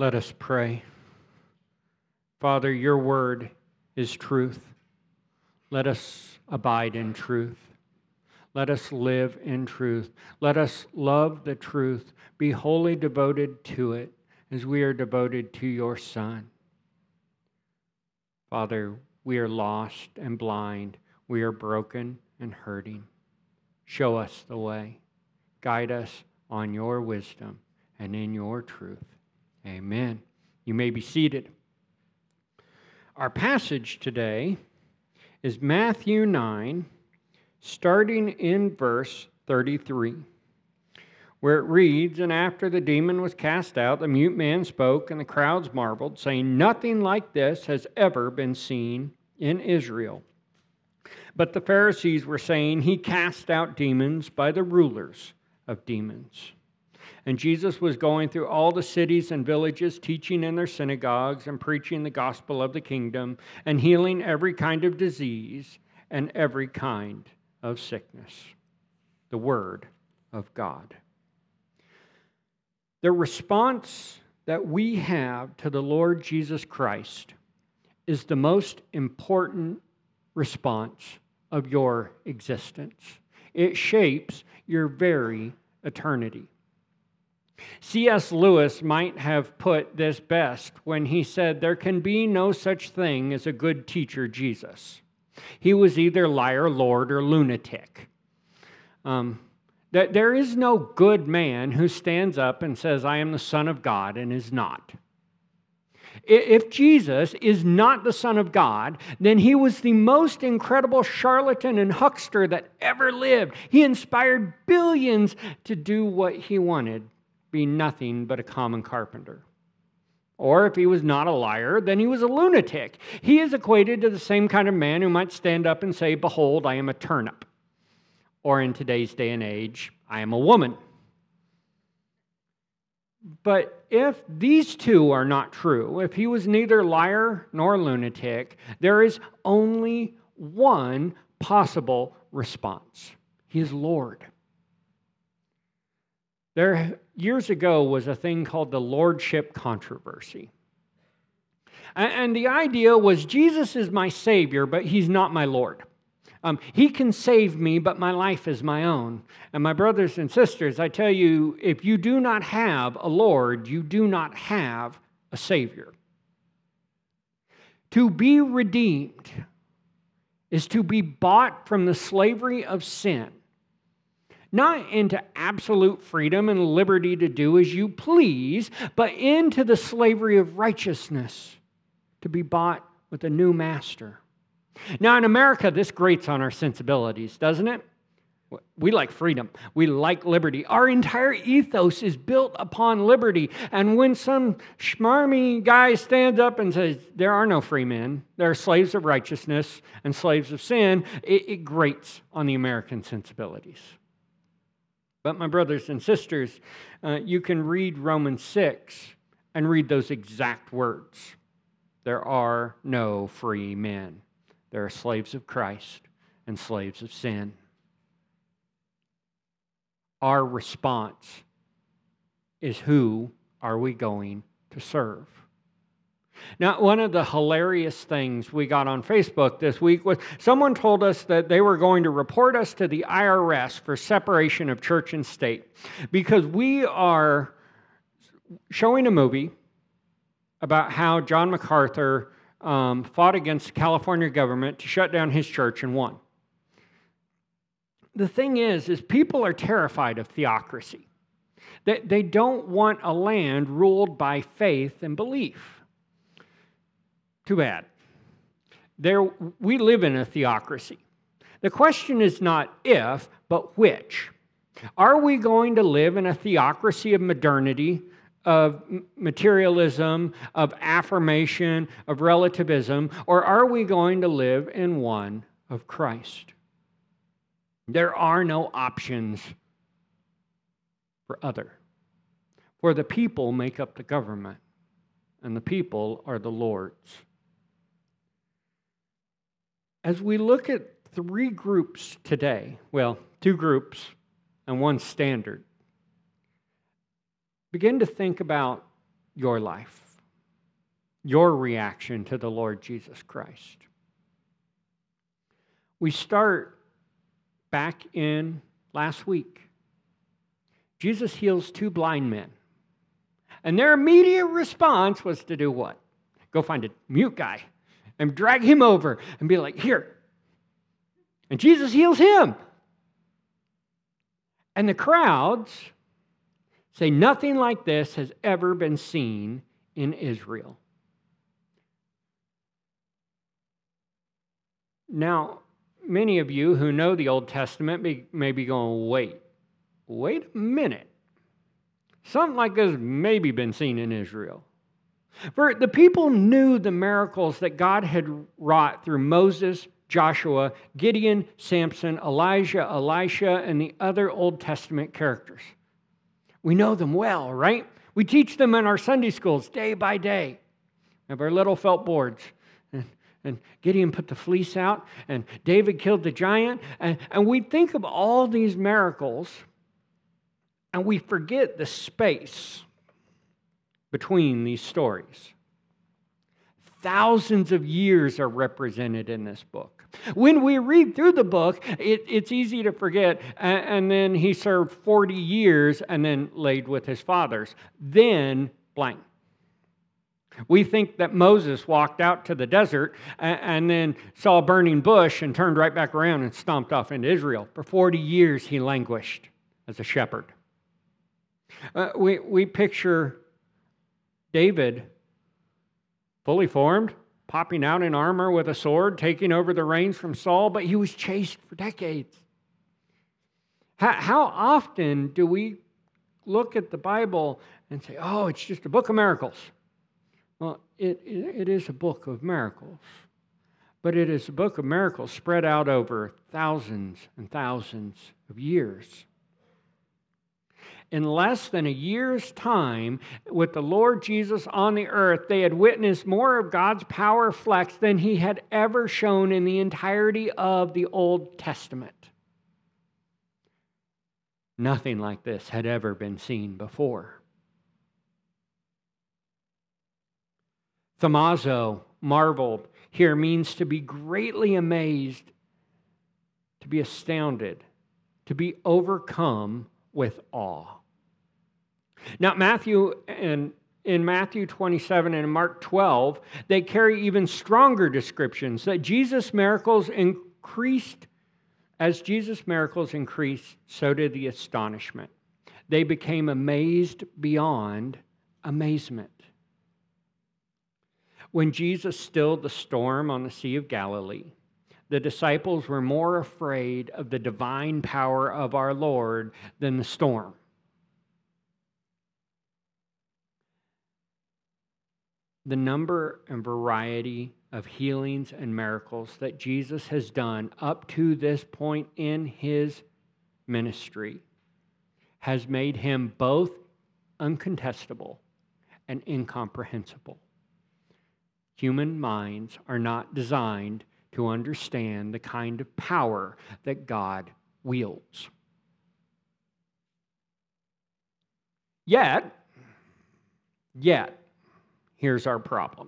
Let us pray. Father, your word is truth. Let us abide in truth. Let us live in truth. Let us love the truth, be wholly devoted to it as we are devoted to your Son. Father, we are lost and blind. We are broken and hurting. Show us the way. Guide us on your wisdom and in your truth. Amen. You may be seated. Our passage today is Matthew 9, starting in verse 33, where it reads, "And after the demon was cast out, the mute man spoke, and the crowds marveled, saying, 'Nothing like this has ever been seen in Israel.' But the Pharisees were saying, 'He cast out demons by the rulers of demons.' And Jesus was going through all the cities and villages, teaching in their synagogues and preaching the gospel of the kingdom and healing every kind of disease and every kind of sickness." The word of God. The response that we have to the Lord Jesus Christ is the most important response of your existence. It shapes your very eternity. C.S. Lewis might have put this best when he said, "There can be no such thing as a good teacher, Jesus. He was either liar, lord, or lunatic." That there is no good man who stands up and says, "I am the Son of God," and is not. If Jesus is not the Son of God, then he was the most incredible charlatan and huckster that ever lived. He inspired billions to do what he wanted, be nothing but a common carpenter. Or if he was not a liar, then he was a lunatic. He is equated to the same kind of man who might stand up and say, "Behold, I am a turnip." Or in today's day and age, "I am a woman." But if these two are not true, if he was neither liar nor lunatic, there is only one possible response. He is Lord. There, years ago, was a thing called the Lordship controversy. And the idea was, Jesus is my Savior, but he's not my Lord. He can save me, but my life is my own. And my brothers and sisters, I tell you, if you do not have a Lord, you do not have a Savior. To be redeemed is to be bought from the slavery of sin, not into absolute freedom and liberty to do as you please, but into the slavery of righteousness, to be bought with a new master. Now, in America, this grates on our sensibilities, doesn't it? We like freedom. We like liberty. Our entire ethos is built upon liberty. And when some schmarmy guy stands up and says, "There are no free men, there are slaves of righteousness and slaves of sin," it grates on the American sensibilities. But my brothers and sisters, you can read Romans 6 and read those exact words. There are no free men. There are slaves of Christ and slaves of sin. Our response is, who are we going to serve? Now, one of the hilarious things we got on Facebook this week was someone told us that they were going to report us to the IRS for separation of church and state because we are showing a movie about how John MacArthur fought against the California government to shut down his church and won. The thing is people are terrified of theocracy. They don't want a land ruled by faith and belief. Too bad. We live in a theocracy. The question is not if, but which. Are we going to live in a theocracy of modernity, of materialism, of affirmation, of relativism, or are we going to live in one of Christ? There are no options for other. For the people make up the government, and the people are the Lord's. As we look at three groups today, well, two groups and one standard, begin to think about your life, your reaction to the Lord Jesus Christ. We start back in last week. Jesus heals 2 blind men. And their immediate response was to do what? Go find a mute guy and drag him over and be like, here. And Jesus heals him. And the crowds say nothing like this has ever been seen in Israel. Now, many of you who know the Old Testament may be going, wait a minute. Something like this has maybe been seen in Israel. For the people knew the miracles that God had wrought through Moses, Joshua, Gideon, Samson, Elijah, Elisha, and the other Old Testament characters. We know them well, right? We teach them in our Sunday schools day by day. We have our little felt boards. And Gideon put the fleece out, and David killed the giant. And we think of all these miracles, and we forget the space between these stories. Thousands of years are represented in this book. When we read through the book, it's easy to forget. And then he served 40 years and then laid with his fathers. Then blank. We think that Moses walked out to the desert and then saw a burning bush and turned right back around and stomped off into Israel. For 40 years he languished as a shepherd. We picture David, fully formed, popping out in armor with a sword, taking over the reins from Saul, but he was chased for decades. How often do we look at the Bible and say, oh, it's just a book of miracles? Well, it is a book of miracles, but it is a book of miracles spread out over thousands and thousands of years. In less than a year's time, with the Lord Jesus on the earth, they had witnessed more of God's power flex than he had ever shown in the entirety of the Old Testament. Nothing like this had ever been seen before. Thamazo, marveled, here means to be greatly amazed, to be astounded, to be overcome with awe. Now, in Matthew 27 and Mark 12, they carry even stronger descriptions that Jesus' miracles increased. As Jesus' miracles increased, so did the astonishment. They became amazed beyond amazement. When Jesus stilled the storm on the Sea of Galilee, the disciples were more afraid of the divine power of our Lord than the storm. The number and variety of healings and miracles that Jesus has done up to this point in his ministry has made him both uncontestable and incomprehensible. Human minds are not designed to understand the kind of power that God wields. Yet, here's our problem.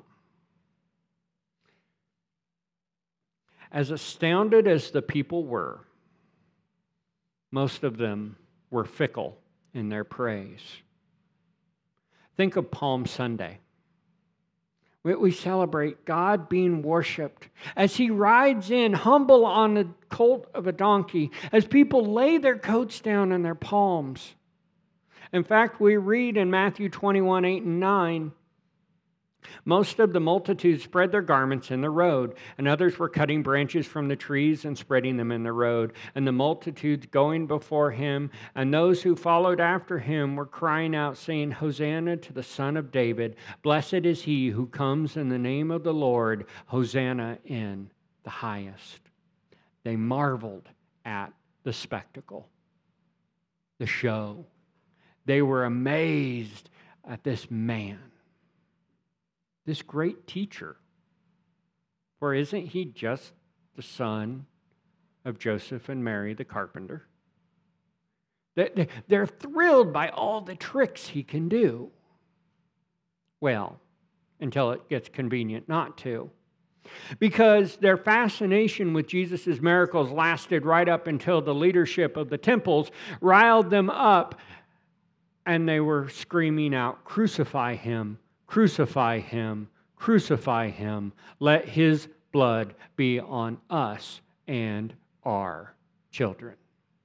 As astounded as the people were, most of them were fickle in their praise. Think of Palm Sunday. We celebrate God being worshiped as he rides in humble on the colt of a donkey, as people lay their coats down in their palms. In fact, we read in Matthew 21, 8 and 9, most of the multitude spread their garments in the road, and others were cutting branches from the trees and spreading them in the road. And the multitudes going before him, and those who followed after him were crying out, saying, Hosanna to the Son of David. Blessed is he who comes in the name of the Lord. Hosanna in the highest. They marveled at the spectacle, the show. They were amazed at this man, this great teacher. For isn't he just the son of Joseph and Mary the carpenter? They're thrilled by all the tricks he can do. well until it gets convenient not to. Because their fascination with Jesus' miracles lasted right up until the leadership of the temples riled them up, and they were screaming out, "Crucify him, crucify him, crucify him. Let his blood be on us and our children."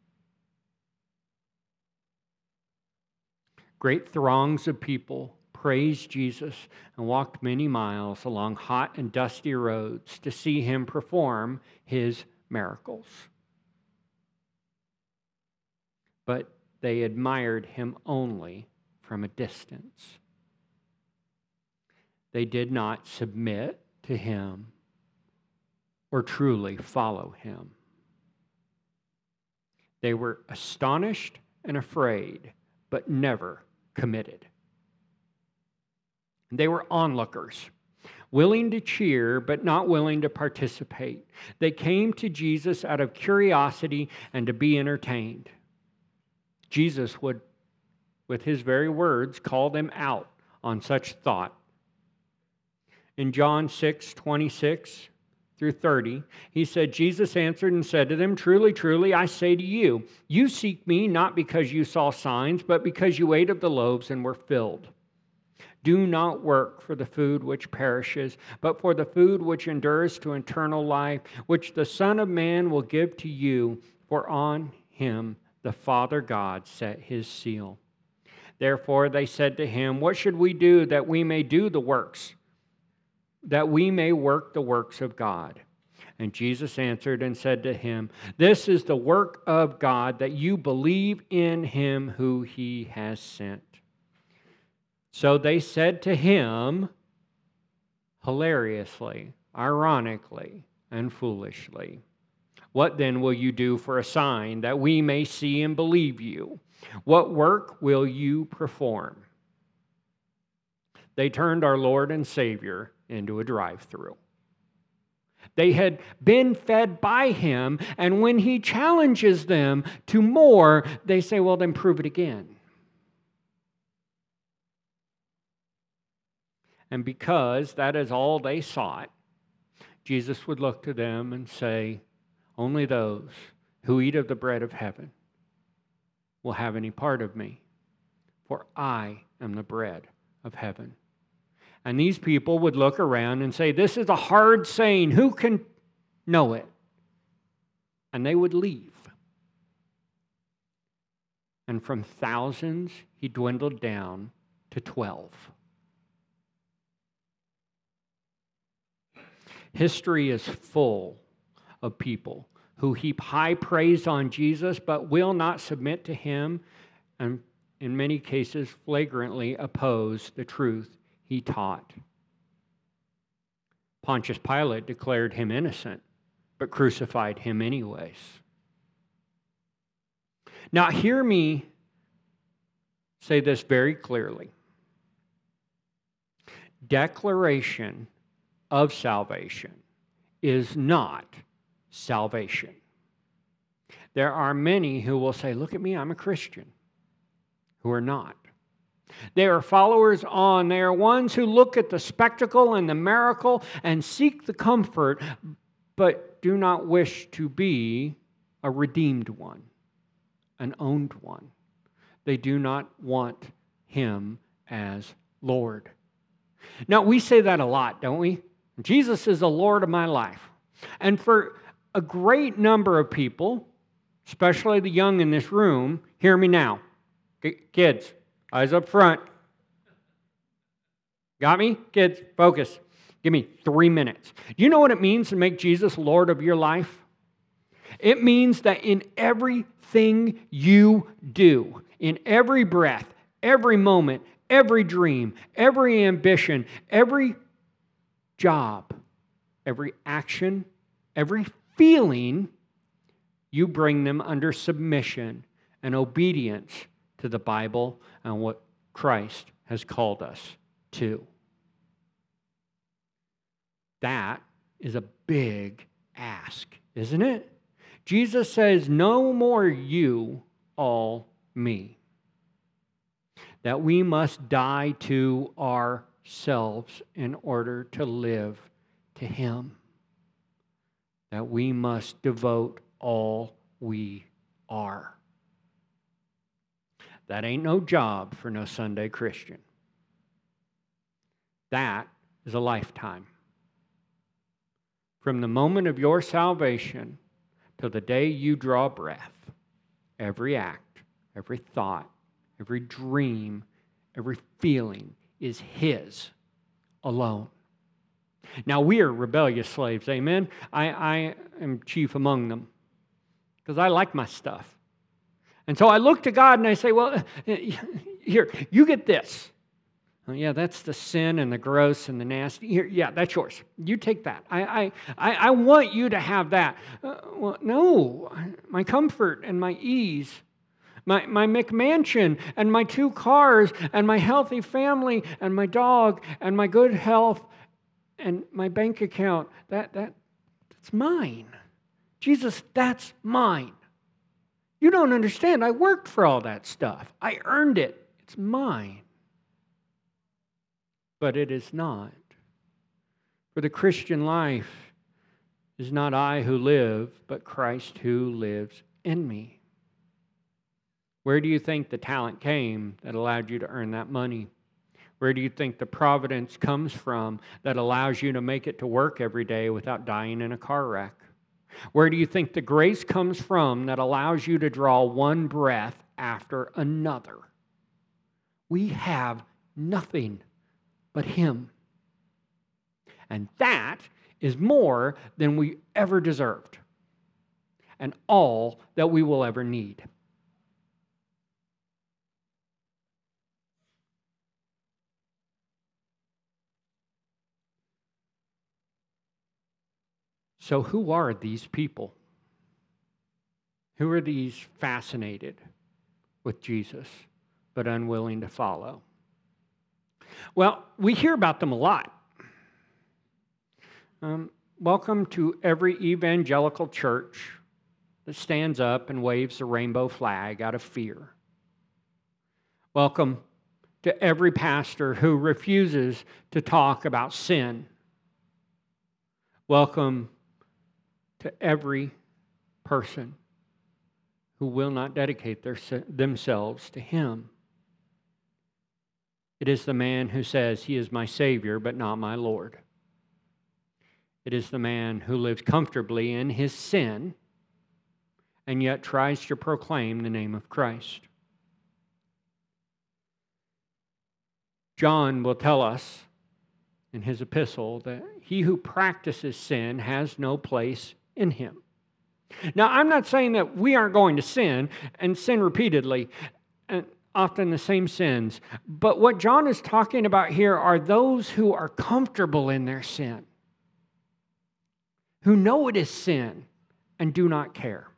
Great throngs of people praised Jesus and walked many miles along hot and dusty roads to see him perform his miracles. But they admired him only from a distance. They did not submit to him or truly follow him. They were astonished and afraid, but never committed. They were onlookers, willing to cheer, but not willing to participate. They came to Jesus out of curiosity and to be entertained. Jesus would, with his very words, call them out on such thought. In John 6:26 through 30, he said, Jesus answered and said to them, "Truly, truly, I say to you, you seek me not because you saw signs, but because you ate of the loaves and were filled. Do not work for the food which perishes, but for the food which endures to eternal life, which the Son of Man will give to you, for on him the Father God set his seal." Therefore they said to him, "What should we do that we may do the works, that we may work the works of God?" And Jesus answered and said to him, "This is the work of God, that you believe in him who he has sent." So they said to him, hilariously, ironically, and foolishly, "What then will you do for a sign that we may see and believe you? What work will you perform?" They turned our Lord and Savior into a drive-through. They had been fed by him, and when he challenges them to more, they say, "Well, then prove it again." And because that is all they sought, Jesus would look to them and say, "Only those who eat of the bread of heaven will have any part of me, for I am the bread of heaven." And these people would look around and say, "This is a hard saying. Who can know it?" And they would leave. And from thousands, he dwindled down to 12. History is full of people who heap high praise on Jesus, but will not submit to him, and in many cases flagrantly oppose the truth he taught. Pontius Pilate declared him innocent, but crucified him anyways. Now, hear me say this very clearly. Declaration of salvation is not salvation. There are many who will say, "Look at me, I'm a Christian," who are not. They are followers on. They are ones who look at the spectacle and the miracle and seek the comfort, but do not wish to be a redeemed one, an owned one. They do not want him as Lord. Now, we say that a lot, don't we? Jesus is the Lord of my life. And for a great number of people, especially the young in this room, hear me now. Kids, eyes up front. Got me? Kids, focus. Give me 3 minutes. Do you know what it means to make Jesus Lord of your life? It means that in everything you do, in every breath, every moment, every dream, every ambition, every job, every action, every feeling, you bring them under submission and obedience to the Bible and what Christ has called us to. That is a big ask, isn't it? Jesus says, "No more you, all me." That we must die to ourselves in order to live to Him. That we must devote all we are. That ain't no job for no Sunday Christian. That is a lifetime. From the moment of your salvation to the day you draw breath, every act, every thought, every dream, every feeling is His alone. Now, we are rebellious slaves, amen? I am chief among them because I like my stuff. And so I look to God and I say, well, here, you get this. Oh, yeah, that's the sin and the gross and the nasty. Here, yeah, that's yours. You take that. I want you to have that. Well, no, my comfort and my ease, my McMansion and my 2 cars and my healthy family and my dog and my good health and my bank account, that's mine. Jesus, that's mine. You don't understand. I worked for all that stuff. I earned it. It's mine. But it is not. For the Christian life is not I who live, but Christ who lives in me. Where do you think the talent came that allowed you to earn that money? Where do you think the providence comes from that allows you to make it to work every day without dying in a car wreck? Where do you think the grace comes from that allows you to draw one breath after another? We have nothing but Him. And that is more than we ever deserved, and all that we will ever need. So who are these people? Who are these fascinated with Jesus but unwilling to follow? Well, we hear about them a lot. Welcome to every evangelical church that stands up and waves the rainbow flag out of fear. Welcome to every pastor who refuses to talk about sin. Welcome to every person who will not dedicate themselves to Him. It is the man who says, He is my Savior, but not my Lord. It is the man who lives comfortably in his sin and yet tries to proclaim the name of Christ. John will tell us in his epistle that he who practices sin has no place in him. Now, I'm not saying that we aren't going to sin and sin repeatedly, and often the same sins. But what John is talking about here are those who are comfortable in their sin, who know it is sin and do not care.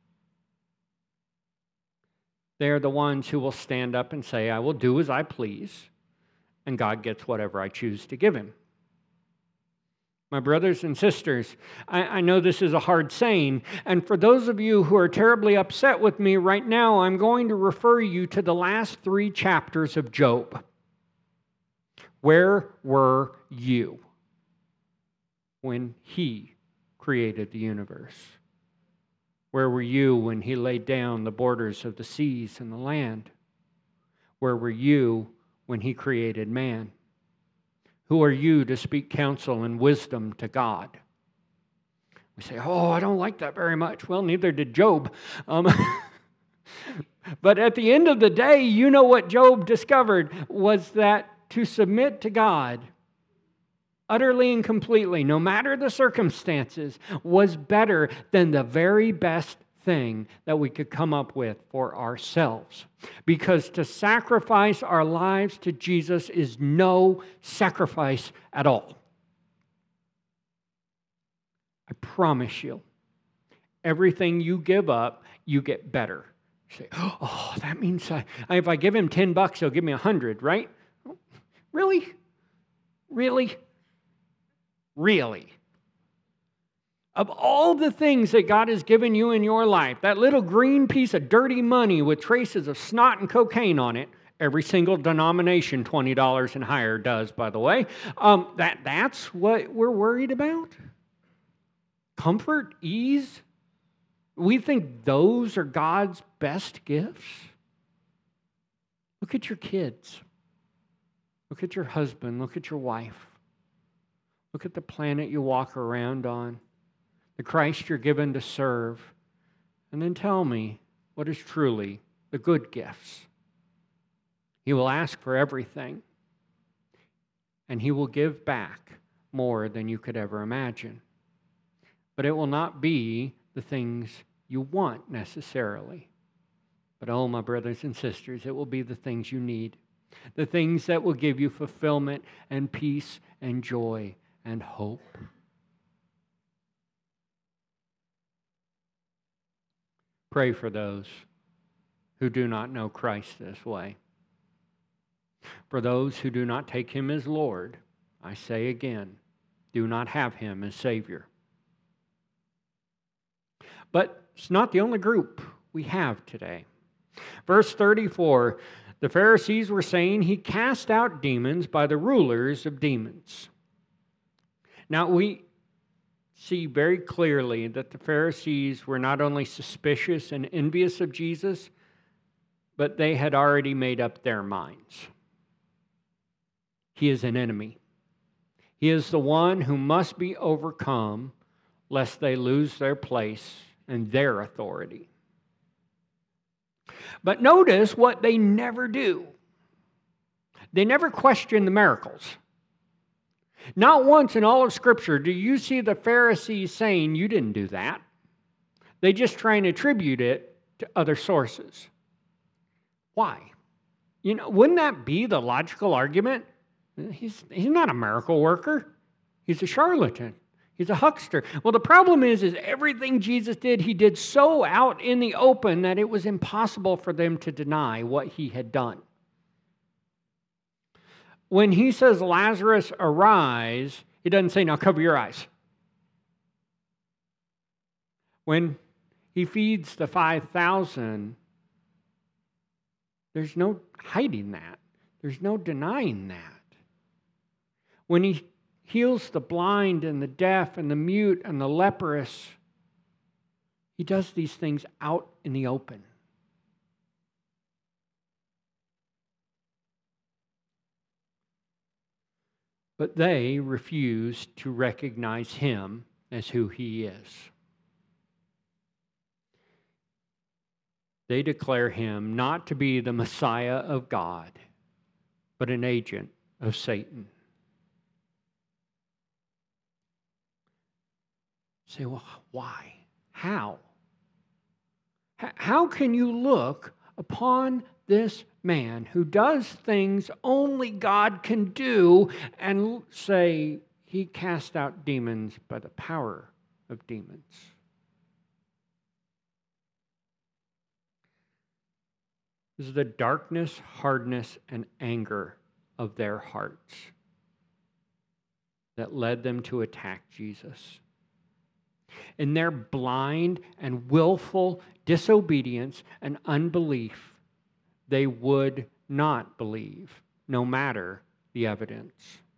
They are the ones who will stand up and say, I will do as I please, and God gets whatever I choose to give Him. My brothers and sisters, I know this is a hard saying, and for those of you who are terribly upset with me right now, I'm going to refer you to the last 3 chapters of Job. Where were you when He created the universe? Where were you when He laid down the borders of the seas and the land? Where were you when He created man? Who are you to speak counsel and wisdom to God? We say, oh, I don't like that very much. Well, neither did Job. But at the end of the day, you know what Job discovered was that to submit to God utterly and completely, no matter the circumstances, was better than the very best thing that we could come up with for ourselves. Because to sacrifice our lives to Jesus is no sacrifice at all. I promise you, everything you give up, you get better. You say, oh, that means if I give Him $10, He'll give me 100, right? Really? Really? Really? Of all the things that God has given you in your life, that little green piece of dirty money with traces of snot and cocaine on it, Every single denomination, $20 and higher, does, by the way. That's what we're worried about? Comfort, ease? We think those are God's best gifts? Look at your kids. Look at your husband. Look at your wife. Look at the planet you walk around on, the Christ you're given to serve. And then tell me what is truly the good gifts. He will ask for everything, and He will give back more than you could ever imagine. But it will not be the things you want necessarily. But oh, my brothers and sisters, it will be the things you need. The things that will give you fulfillment and peace and joy and hope. Pray for those who do not know Christ this way. For those who do not take Him as Lord, I say again, do not have Him as Savior. But it's not the only group we have today. Verse 34, the Pharisees were saying He cast out demons by the rulers of demons. Now we see very clearly that the Pharisees were not only suspicious and envious of Jesus, but they had already made up their minds. He is an enemy. He is the one who must be overcome lest they lose their place and their authority. But notice what they never do. They never question the miracles. Not once in all of Scripture do you see the Pharisees saying, you didn't do that. They just try and attribute it to other sources. Why? Wouldn't that be the logical argument? He's not a miracle worker. He's a charlatan. He's a huckster. Well, the problem is everything Jesus did, He did so out in the open that it was impossible for them to deny what He had done. When He says, Lazarus, arise, He doesn't say, now cover your eyes. When He feeds the 5,000, there's no hiding that. There's no denying that. When He heals the blind and the deaf and the mute and the leprous, He does these things out in the open. But they refuse to recognize Him as who He is. They declare Him not to be the Messiah of God, but an agent of Satan. Say, well, why? How? How can you look upon this man who does things only God can do and say he cast out demons by the power of demons? This is the darkness, hardness, and anger of their hearts that led them to attack Jesus. In their blind and willful disobedience and unbelief, they would not believe, no matter the evidence.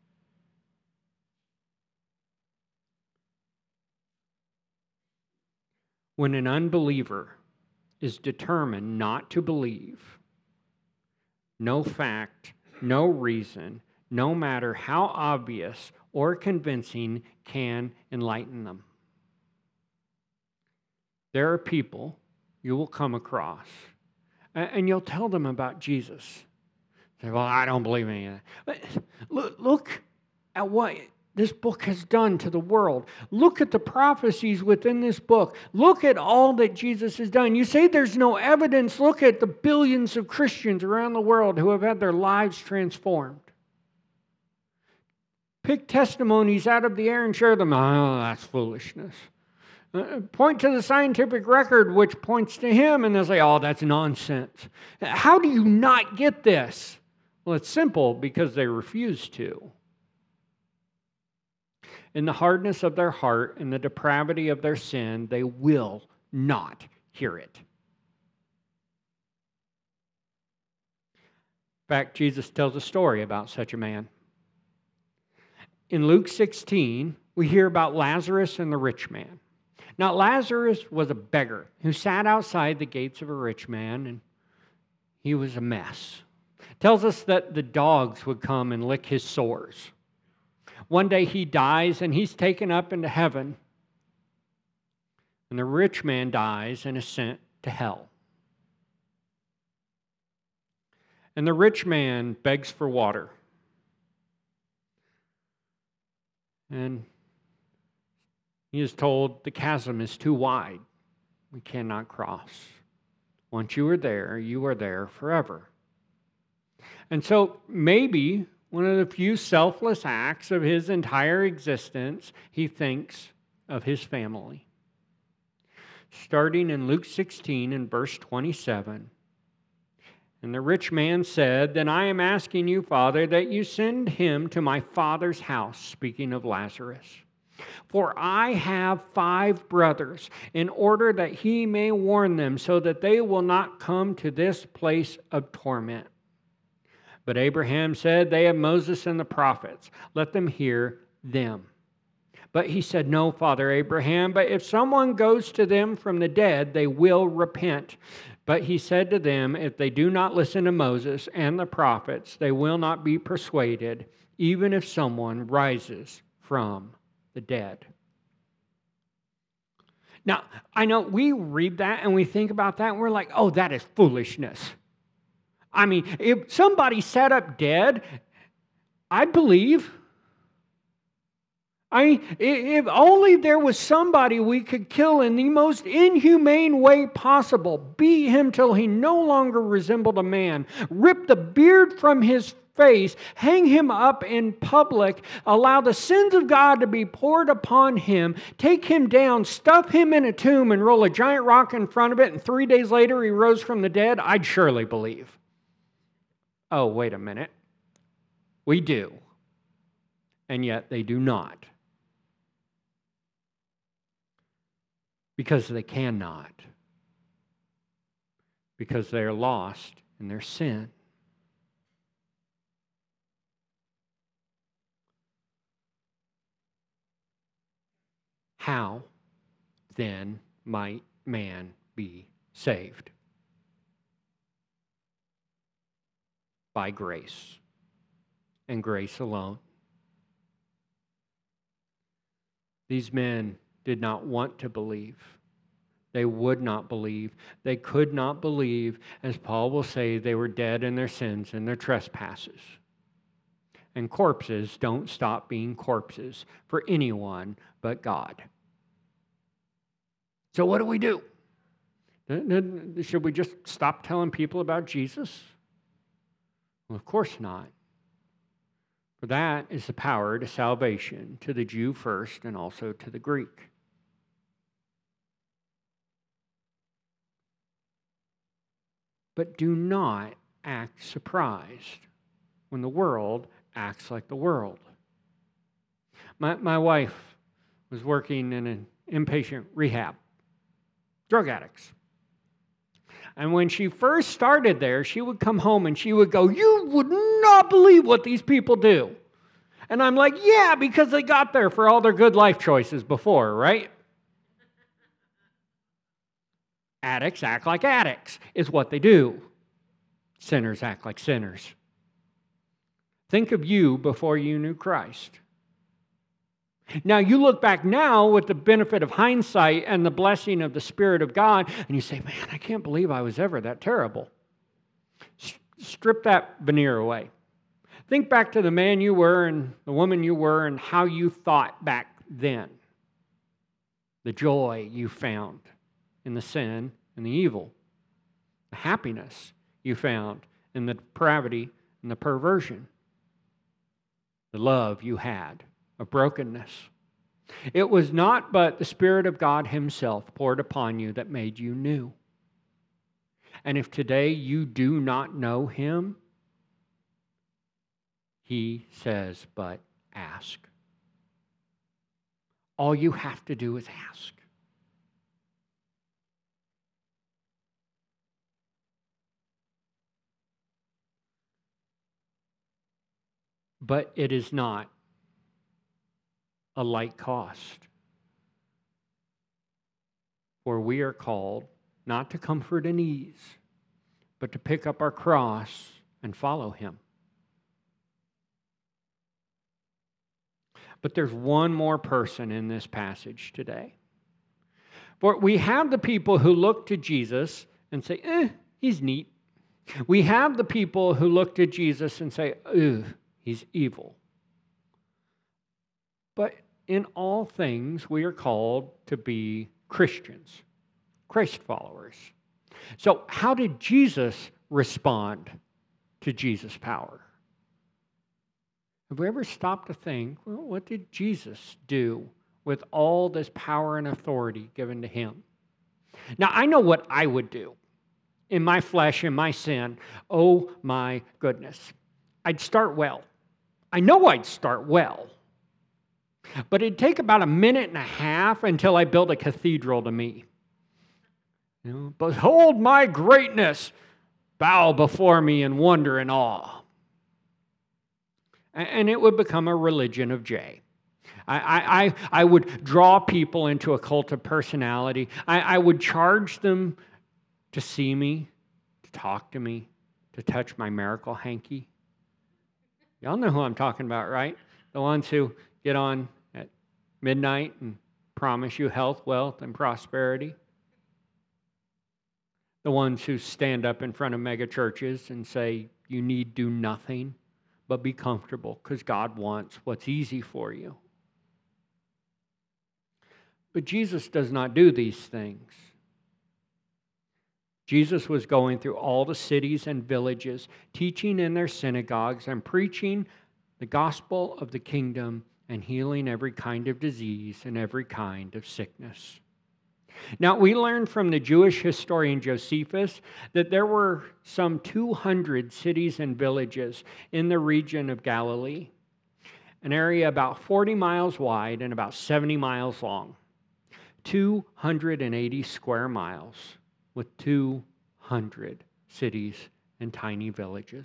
When an unbeliever is determined not to believe, no fact, no reason, no matter how obvious or convincing, can enlighten them. There are people you will come across, and you'll tell them about Jesus. Say, well, I don't believe any of that. But look at what this book has done to the world. Look at the prophecies within this book. Look at all that Jesus has done. You say there's no evidence. Look at the billions of Christians around the world who have had their lives transformed. Pick testimonies out of the air and share them. Oh, that's foolishness. Point to the scientific record which points to Him, and they'll say, oh, that's nonsense. How do you not get this? Well, it's simple, because they refuse to. In the hardness of their heart and the depravity of their sin, they will not hear it. fact, Jesus tells a story about such a man. In Luke 16, we hear about Lazarus and the rich man. Now, Lazarus was a beggar who sat outside the gates of a rich man, and he was a mess. It tells us that the dogs would come and lick his sores. One day he dies, and he's taken up into heaven. And the rich man dies and is sent to hell. And the rich man begs for water. And he is told the chasm is too wide. We cannot cross. Once you are there forever. And so maybe one of the few selfless acts of his entire existence, he thinks of his family. Starting in Luke 16 and verse 27. And the rich man said, "Then I am asking you, Father, that you send him to my father's house," speaking of Lazarus. "For I have 5 brothers, in order that he may warn them, so that they will not come to this place of torment." But Abraham said, "They have Moses and the prophets. Let them hear them." But he said, "No, Father Abraham, but if someone goes to them from the dead, they will repent." But he said to them, "If they do not listen to Moses and the prophets, they will not be persuaded, even if someone rises from the dead." Now, I know we read that and we think about that and we're like, oh, that is foolishness. I mean, if somebody sat up dead, I'd believe. If only there was somebody we could kill in the most inhumane way possible, beat him till he no longer resembled a man, rip the beard from his face, hang him up in public, allow the sins of God to be poured upon him, take him down, stuff him in a tomb, and roll a giant rock in front of it, and 3 days later he rose from the dead, I'd surely believe. Oh, wait a minute. We do. And yet they do not. Because they cannot. Because they are lost in their sin. How, then, might man be saved? By grace, and grace alone. These men did not want to believe. They would not believe. They could not believe. As Paul will say, they were dead in their sins and their trespasses. And corpses don't stop being corpses for anyone but God. So what do we do? Should we just stop telling people about Jesus? Well, of course not. For that is the power to salvation, to the Jew first and also to the Greek. But do not act surprised when the world acts like the world. My wife was working in an inpatient rehab, drug addicts. And when she first started there, she would come home and she would go, "You would not believe what these people do." And I'm like, yeah, because they got there for all their good life choices before, right? Addicts act like addicts is what they do. Sinners act like sinners. Think of you before you knew Christ. Now, you look back now with the benefit of hindsight and the blessing of the Spirit of God, and you say, man, I can't believe I was ever that terrible. Strip that veneer away. Think back to the man you were and the woman you were and how you thought back then. The joy you found in the sin and the evil. The happiness you found in the depravity and the perversion. The love you had of brokenness. It was not but the Spirit of God Himself poured upon you that made you new. And if today you do not know Him, He says, but ask. All you have to do is ask. But it is not a light cost. For we are called not to comfort and ease, but to pick up our cross and follow him. But there's one more person in this passage today. For we have the people who look to Jesus and say, he's neat. We have the people who look to Jesus and say, he's evil. But in all things, we are called to be Christians, Christ followers. So how did Jesus respond to Jesus' power? Have we ever stopped to think, well, what did Jesus do with all this power and authority given to him? Now, I know what I would do in my flesh, in my sin. Oh my goodness. I'd start well. I know I'd start well. But it'd take about a minute and a half until I built a cathedral to me. Behold my greatness, bow before me in wonder and awe. And it would become a religion of Jay. I would draw people into a cult of personality. I would charge them to see me, to talk to me, to touch my miracle hanky. Y'all know who I'm talking about, right? The ones who get on at midnight and promise you health, wealth, and prosperity. The ones who stand up in front of mega churches and say, you need do nothing but be comfortable because God wants what's easy for you. But Jesus does not do these things. Jesus was going through all the cities and villages, teaching in their synagogues and preaching the gospel of the kingdom and healing every kind of disease and every kind of sickness. Now, we learn from the Jewish historian Josephus that there were some 200 cities and villages in the region of Galilee, an area about 40 miles wide and about 70 miles long, 280 square miles with 200 cities and tiny villages.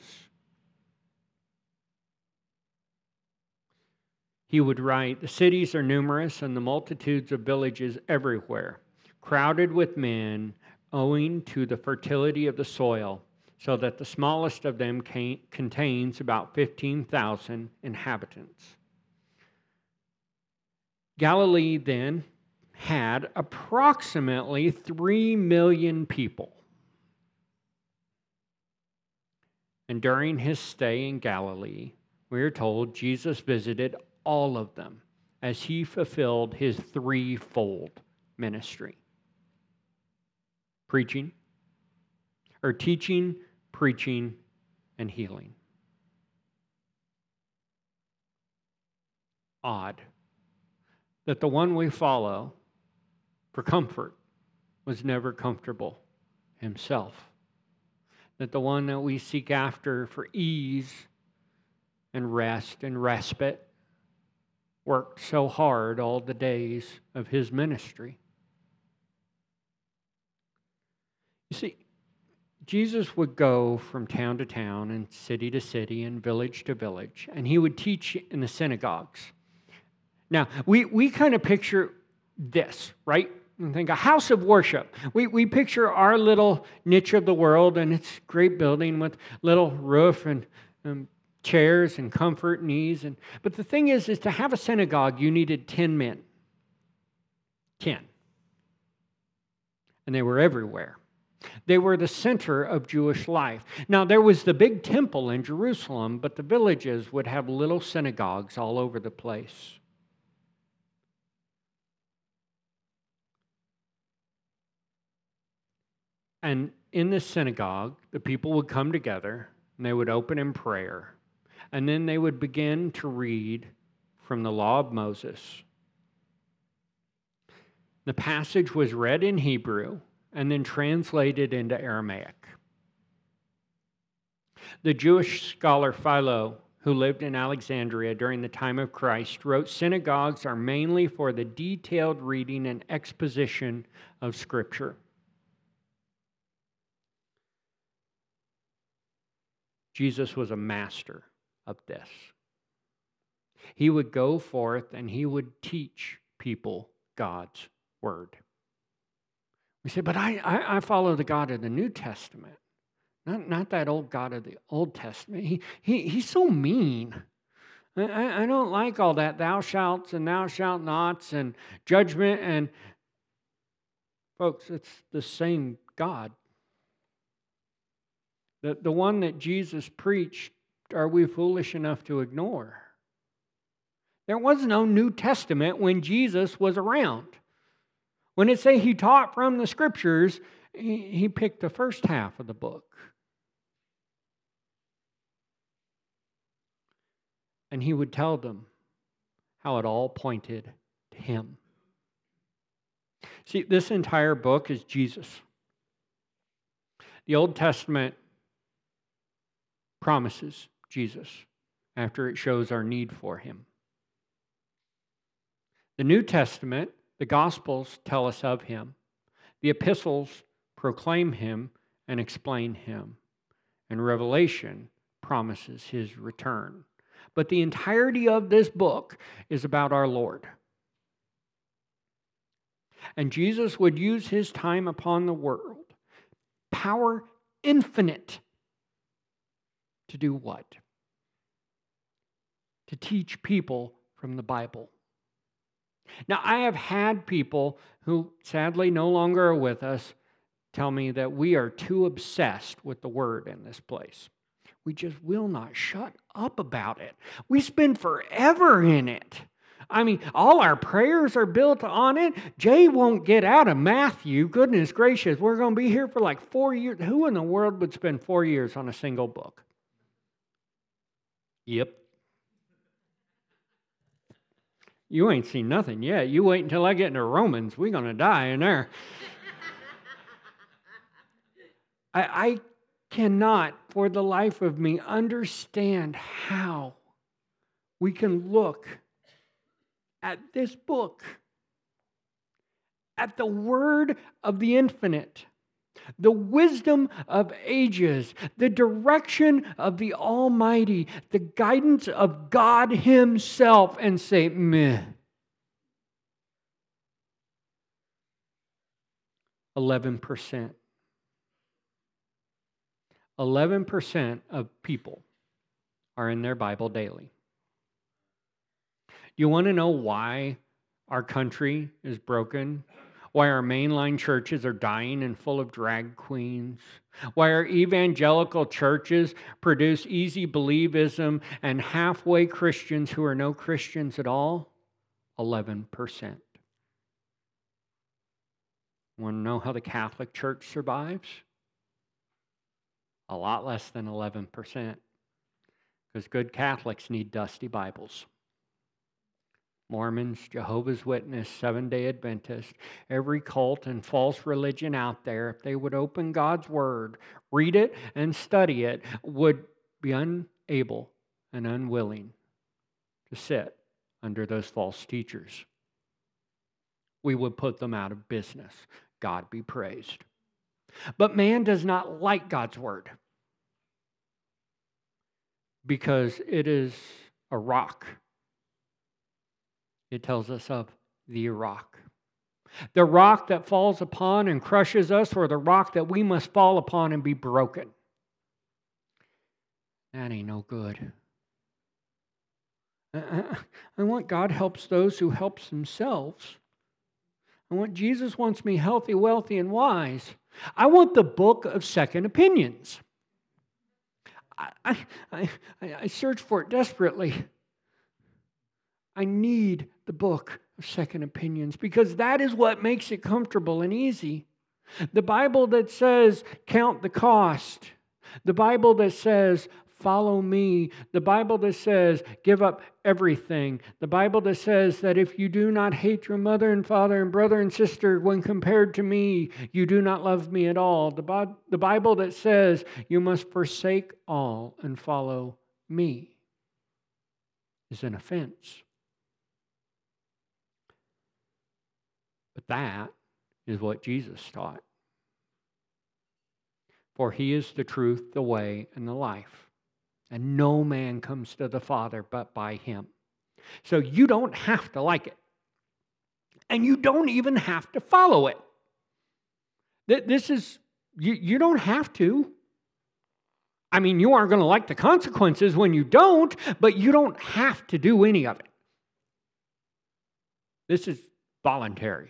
He would write, the cities are numerous and the multitudes of villages everywhere, crowded with men, owing to the fertility of the soil, so that the smallest of them contains about 15,000 inhabitants. Galilee then had approximately 3 million people. And during his stay in Galilee, we are told Jesus visited all of them as he fulfilled his threefold ministry. Teaching, preaching, and healing. Odd that the one we follow for comfort was never comfortable himself. That the one that we seek after for ease and rest and respite worked so hard all the days of his ministry. You see, Jesus would go from town to town and city to city and village to village, and he would teach in the synagogues. Now, we kind of picture this, right? And think a house of worship. We picture our little niche of the world, and it's a great building with little roof and chairs and comfort and ease. But the thing is to have a synagogue, you needed 10 men. 10. And they were everywhere. They were the center of Jewish life. Now, there was the big temple in Jerusalem, but the villages would have little synagogues all over the place. And in the synagogue, the people would come together, and they would open in prayer. And then they would begin to read from the law of Moses. The passage was read in Hebrew and then translated into Aramaic. The Jewish scholar Philo, who lived in Alexandria during the time of Christ, wrote, synagogues are mainly for the detailed reading and exposition of Scripture. Jesus was a master of this. He would go forth and he would teach people God's word. We say, but I follow the God of the New Testament, not that old God of the Old Testament. He's so mean. I don't like all that thou shalt and thou shalt nots and judgment. And folks, it's the same God. The one that Jesus preached, are we foolish enough to ignore? There was no New Testament when Jesus was around. When it say he taught from the Scriptures, he picked the first half of the book. And he would tell them how it all pointed to him. See, this entire book is Jesus. The Old Testament promises Jesus after it shows our need for him. The New Testament, the Gospels tell us of him. The epistles proclaim him and explain him. And Revelation promises his return. But the entirety of this book is about our Lord. And Jesus would use his time upon the world, power infinite, to do what? To teach people from the Bible. Now, I have had people who sadly no longer are with us tell me that we are too obsessed with the Word in this place. We just will not shut up about it. We spend forever in it. I mean, all our prayers are built on it. Jay won't get out of Matthew. Goodness gracious, we're going to be here for like 4 years. Who in the world would spend 4 years on a single book? Yep. You ain't seen nothing yet. You wait until I get into Romans. We're going to die in there. I cannot, for the life of me, understand how we can look at this book, at the Word of the Infinite, the wisdom of ages, the direction of the Almighty, the guidance of God Himself, and say, meh. 11%. 11% of people are in their Bible daily. You want to know why our country is broken? Why our mainline churches are dying and full of drag queens? Why our evangelical churches produce easy believism and halfway Christians who are no Christians at all? 11%. Want to know how the Catholic Church survives? A lot less than 11%. Because good Catholics need dusty Bibles. Mormons, Jehovah's Witness, Seventh-day Adventists, every cult and false religion out there, if they would open God's Word, read it and study it, would be unable and unwilling to sit under those false teachers. We would put them out of business. God be praised. But man does not like God's Word because it is a rock. It tells us of the rock. The rock that falls upon and crushes us, or the rock that we must fall upon and be broken. That ain't no good. I want God helps those who helps themselves. I want Jesus wants me healthy, wealthy, and wise. I want the book of second opinions. I search for it desperately. I need the book of second opinions because that is what makes it comfortable and easy. The Bible that says, count the cost. The Bible that says, follow me. The Bible that says, give up everything. The Bible that says that if you do not hate your mother and father and brother and sister when compared to me, you do not love me at all. The Bible that says you must forsake all and follow me is an offense. But that is what Jesus taught. For He is the truth, the way, and the life. And no man comes to the Father but by Him. So you don't have to like it. And you don't even have to follow it. This is, you don't have to. I mean, you aren't going to like the consequences when you don't, but you don't have to do any of it. This is voluntary.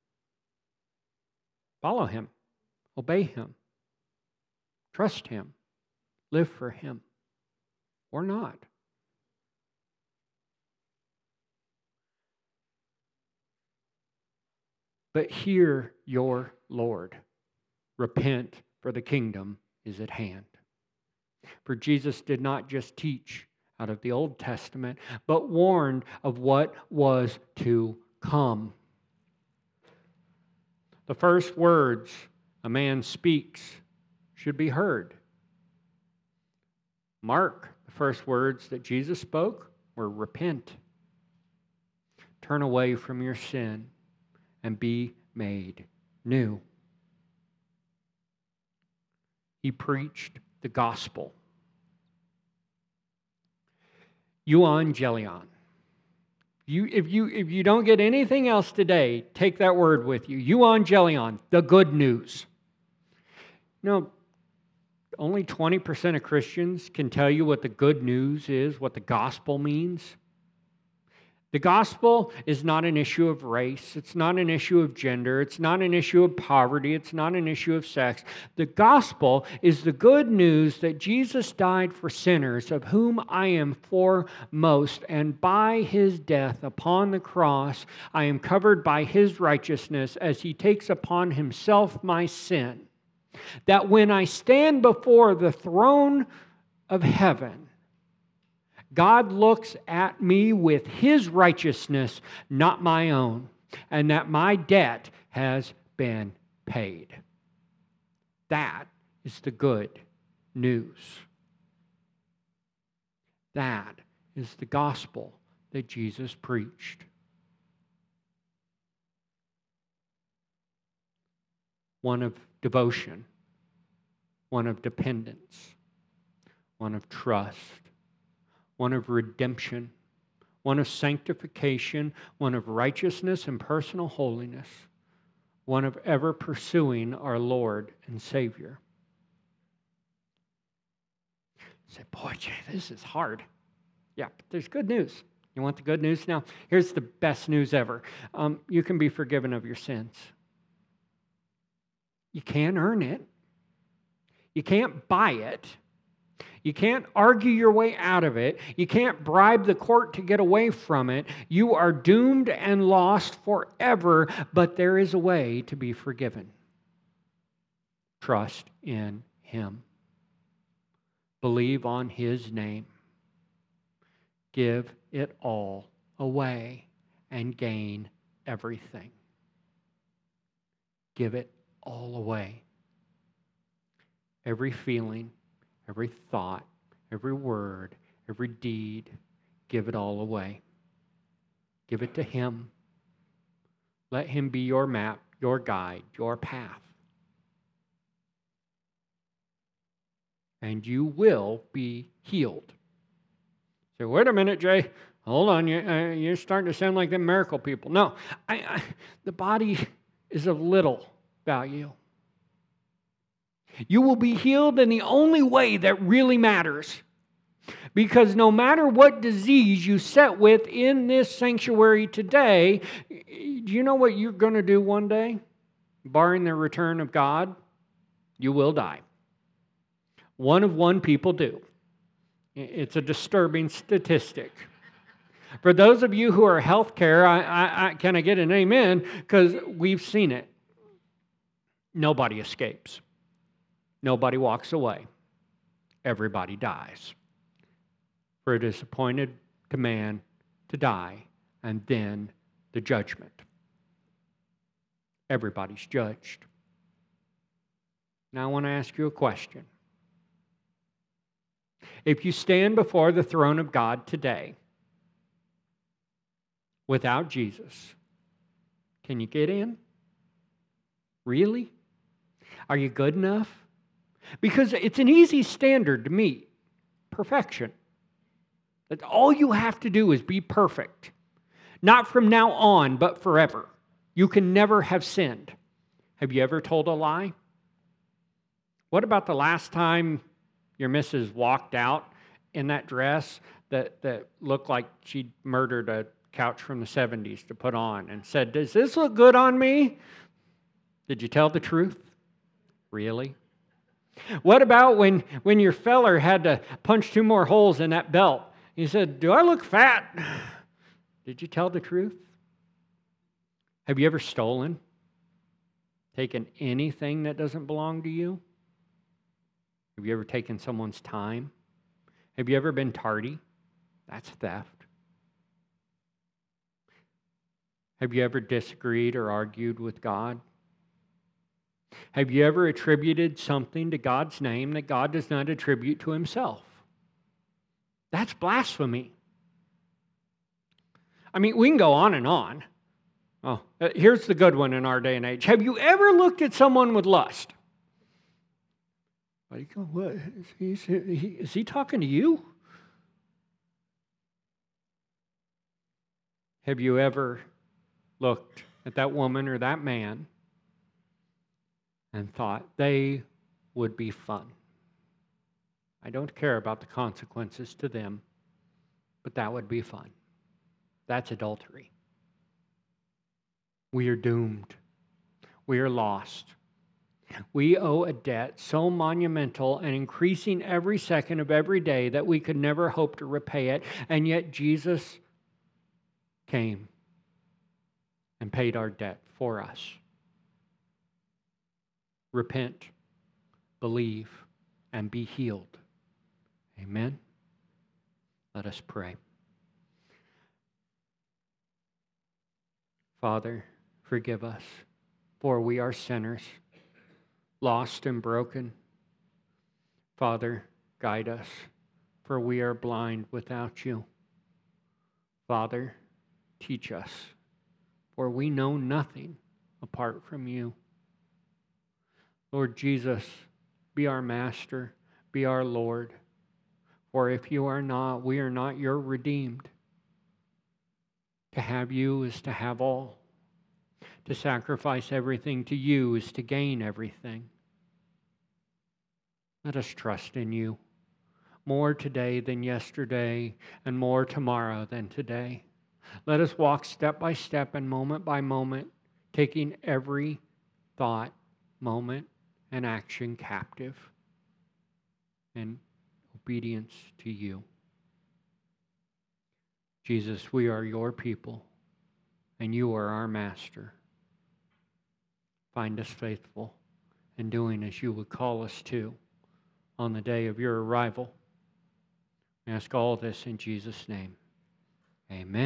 Follow Him. Obey Him. Trust Him. Live for Him. Or not. But hear your Lord. Repent, for the kingdom is at hand. For Jesus did not just teach out of the Old Testament, but warned of what was to come. The first words a man speaks should be heard. Mark, the first words that Jesus spoke were repent. Turn away from your sin and be made new. He preached the gospel. Euangelion. If you don't get anything else today, take that word with you. Euangelion, the good news. Only 20% of Christians can tell you what the good news is, what the gospel means. The gospel is not an issue of race. It's not an issue of gender. It's not an issue of poverty. It's not an issue of sex. The gospel is the good news that Jesus died for sinners, of whom I am foremost, and by His death upon the cross, I am covered by His righteousness as He takes upon Himself my sin. That when I stand before the throne of heaven, God looks at me with His righteousness, not my own, and that my debt has been paid. That is the good news. That is the gospel that Jesus preached. One of devotion, one of dependence, one of trust, one of redemption, one of sanctification, one of righteousness and personal holiness, one of ever pursuing our Lord and Savior. You say, boy, Jay, this is hard. Yeah, but there's good news. You want the good news now? Here's the best news ever. You can be forgiven of your sins. You can't earn it. You can't buy it. You can't argue your way out of it. You can't bribe the court to get away from it. You are doomed and lost forever, but there is a way to be forgiven. Trust in Him. Believe on His name. Give it all away and gain everything. Give it all away. Every feeling, every thought, every word, every deed, give it all away. Give it to Him. Let Him be your map, your guide, your path. And you will be healed. So wait a minute, Jay. Hold on. You're starting to sound like the miracle people. No, the body is of little value. You will be healed in the only way that really matters. Because no matter what disease you sit with in this sanctuary today, do you know what you're going to do one day? Barring the return of God, you will die. One people do. It's a disturbing statistic. For those of you who are healthcare, can I get an amen? Because we've seen it. Nobody escapes. Nobody walks away. Everybody dies. For it is appointed to man to die, and then the judgment. Everybody's judged. Now I want to ask you a question. If you stand before the throne of God today without Jesus, can you get in? Really? Are you good enough? Because it's an easy standard to meet. Perfection. That all you have to do is be perfect. Not from now on, but forever. You can never have sinned. Have you ever told a lie? What about the last time your missus walked out in that dress that looked like she'd murdered a couch from the 70s to put on and said, "Does this look good on me?" Did you tell the truth? Really? What about when your feller had to punch 2 more holes in that belt? He said, "Do I look fat?" Did you tell the truth? Have you ever stolen? Taken anything that doesn't belong to you? Have you ever taken someone's time? Have you ever been tardy? That's theft. Have you ever disagreed or argued with God? Have you ever attributed something to God's name that God does not attribute to himself? That's blasphemy. I mean, we can go on and on. Oh, here's the good one in our day and age. Have you ever looked at someone with lust? Like, what? Is he talking to you? Have you ever looked at that woman or that man and thought they would be fun? I don't care about the consequences to them, but that would be fun. That's adultery. We are doomed. We are lost. We owe a debt so monumental and increasing every second of every day that we could never hope to repay it, and yet Jesus came and paid our debt for us. Repent, believe, and be healed. Amen. Let us pray. Father, forgive us, for we are sinners, lost and broken. Father, guide us, for we are blind without you. Father, teach us, for we know nothing apart from you. Lord Jesus, be our master, be our Lord. For if you are not, we are not your redeemed. To have you is to have all. To sacrifice everything to you is to gain everything. Let us trust in you more today than yesterday, and more tomorrow than today. Let us walk step by step and moment by moment, taking every thought, moment, and action captive in obedience to you. Jesus, we are your people, and you are our master. Find us faithful in doing as you would call us to on the day of your arrival. We ask all this in Jesus' name. Amen.